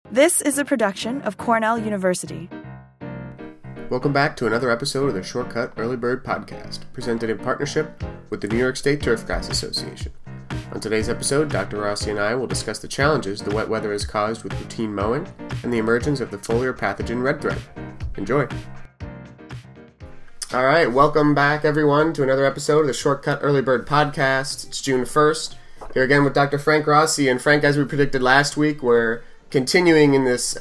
This is a production of Cornell University. Welcome back to another episode of the Shortcut Early Bird Podcast, presented in partnership with the New York State Turfgrass Association. On today's episode, Dr. Rossi and I will discuss the challenges the wet weather has caused with routine mowing and the emergence of the foliar pathogen red thread. Enjoy! All right, welcome back everyone to another episode of the Shortcut Early Bird Podcast. It's June 1st. Here again with Dr. Frank Rossi. And Frank, as we predicted last week, we're continuing in this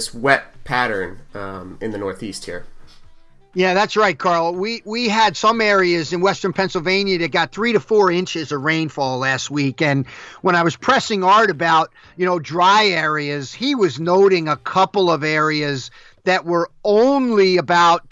wet pattern in the Northeast here. Yeah, that's right, Carl. We had some areas in western Pennsylvania that got 3 to 4 inches of rainfall last week. And when I was pressing Art about, dry areas, he was noting a couple of areas that were only about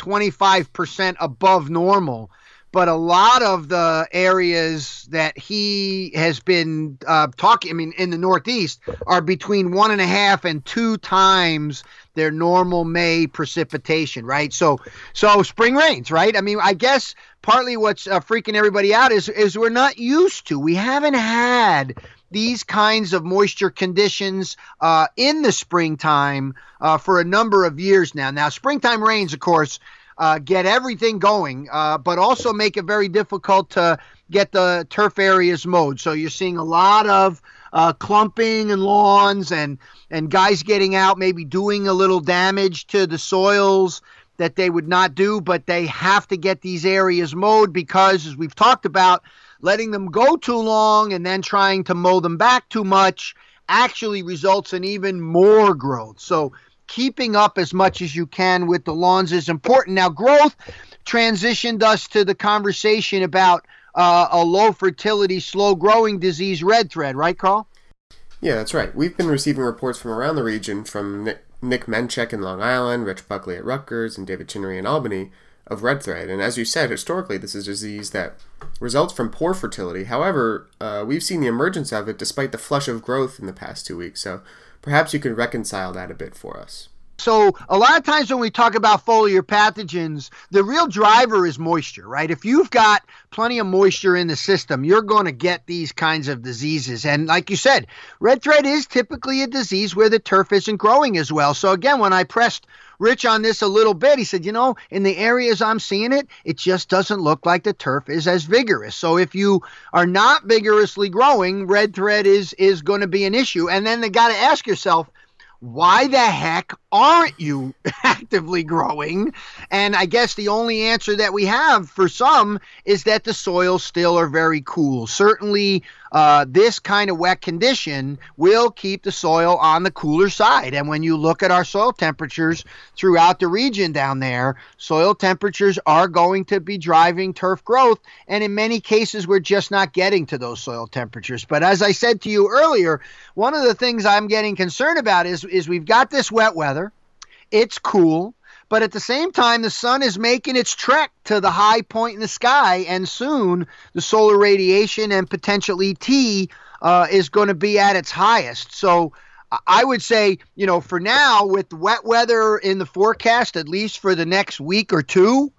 25% above normal. But a lot of the areas that he has been talking, in the Northeast, are between 1.5 and 2 times their normal May precipitation, right? So spring rains, right? I guess partly what's freaking everybody out is we're not used to. We haven't had these kinds of moisture conditions in the springtime for a number of years now. Now, springtime rains, of course, get everything going, but also make it very difficult to get the turf areas mowed. So you're seeing a lot of clumping in lawns and guys getting out, maybe doing a little damage to the soils that they would not do, but they have to get these areas mowed because, as we've talked about, letting them go too long and then trying to mow them back too much actually results in even more growth. So keeping up as much as you can with the lawns is important. Now, growth transitioned us to the conversation about a low fertility, slow growing disease, red thread, right, Carl? Yeah, that's right. We've been receiving reports from around the region from Nick Menchek in Long Island, Rich Buckley at Rutgers, and David Chinnery in Albany of red thread. And as you said, historically, this is a disease that results from poor fertility. However, we've seen the emergence of it despite the flush of growth in the past 2 weeks. So perhaps you could reconcile that a bit for us. So a lot of times when we talk about foliar pathogens, the real driver is moisture, right? If you've got plenty of moisture in the system, you're going to get these kinds of diseases. And like you said, red thread is typically a disease where the turf isn't growing as well. So again, when I pressed Rich on this a little bit, he said, in the areas I'm seeing it, it just doesn't look like the turf is as vigorous. So if you are not vigorously growing, red thread is going to be an issue. And then they got to ask yourself, why the heck aren't you actively growing? And I guess the only answer that we have for some is that the soils still are very cool. Certainly, this kind of wet condition will keep the soil on the cooler side. And when you look at our soil temperatures throughout the region down there, soil temperatures are going to be driving turf growth. And in many cases, we're just not getting to those soil temperatures. But as I said to you earlier, one of the things I'm getting concerned about is we've got this wet weather. It's cool. But at the same time, the sun is making its trek to the high point in the sky, and soon the solar radiation and potential ET is going to be at its highest. So I would say, for now, with the wet weather in the forecast, at least for the next week or two,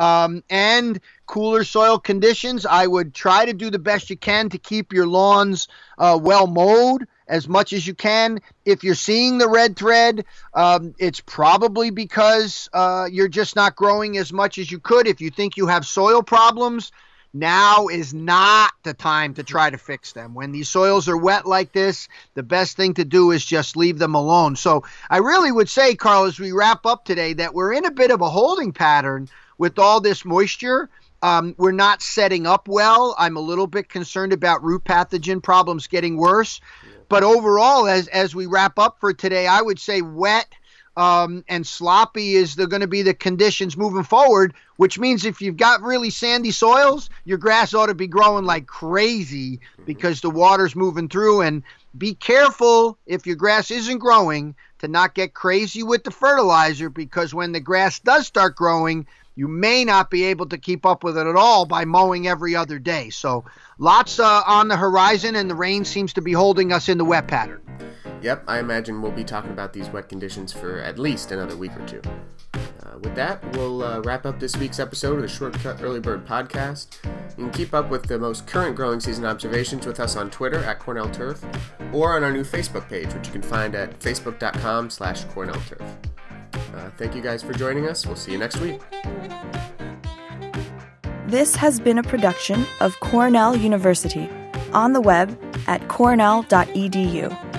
and cooler soil conditions, I would try to do the best you can to keep your lawns well mowed as much as you can. If you're seeing the red thread, it's probably because you're just not growing as much as you could. If you think you have soil problems, now is not the time to try to fix them. When these soils are wet like this, the best thing to do is just leave them alone. So I really would say, Carl, as we wrap up today, that we're in a bit of a holding pattern with all this moisture. We're not setting up well. I'm a little bit concerned about root pathogen problems getting worse. But overall, as we wrap up for today, I would say wet and sloppy is going to be the conditions moving forward, which means if you've got really sandy soils, your grass ought to be growing like crazy because the water's moving through. And be careful if your grass isn't growing to not get crazy with the fertilizer, because when the grass does start growing, you may not be able to keep up with it at all by mowing every other day. So lots on the horizon, and the rain seems to be holding us in the wet pattern. Yep, I imagine we'll be talking about these wet conditions for at least another week or two. With that, we'll wrap up this week's episode of the Shortcut Early Bird Podcast. You can keep up with the most current growing season observations with us on Twitter at Cornell Turf or on our new Facebook page, which you can find at facebook.com/CornellTurf. Thank you guys for joining us. We'll see you next week. This has been a production of Cornell University, on the web at cornell.edu.